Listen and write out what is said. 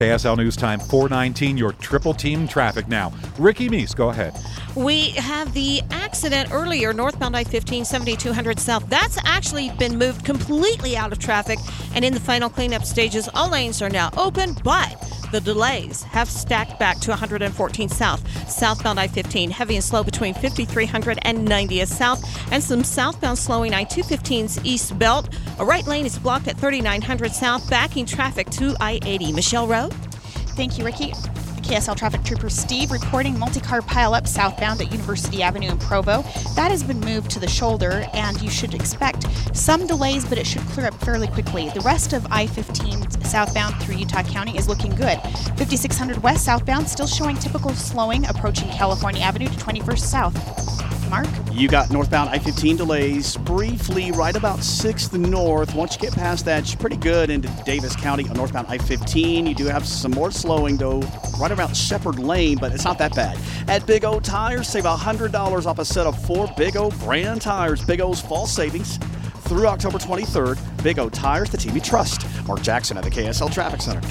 KSL News Time 4:19, your triple team traffic now. Ricky Meese, go ahead. We have the accident earlier, northbound I-15, 7200 south. That's actually been moved completely out of traffic, and in the final cleanup stages, all lanes are now open, but the delays have stacked back to 114 south. Southbound I-15, heavy and slow between 5300 and 90th south, and some southbound slowing I-215's east belt. A right lane is blocked at 3900 south, backing traffic to I-80. Michelle Rowe? Thank you, Ricky. KSL Traffic Trooper Steve reporting multi-car pileup southbound at University Avenue in Provo. That has been moved to the shoulder, and you should expect some delays, but it should clear up fairly quickly. The rest of I-15 southbound through Utah County is looking good. 5600 west southbound still showing typical slowing approaching California Avenue to 21st south. Mark? You got northbound I-15 delays briefly right about 6th north. Once you get past that, it's pretty good into Davis County on northbound I-15. You do have some more slowing, though, right around Shepherd Lane, but it's not that bad. At Big O Tires, save $100 off a set of 4 Big O brand tires. Big O's fall savings through October 23rd. Big O Tires, the team you trust. Mark Jackson at the KSL Traffic Center.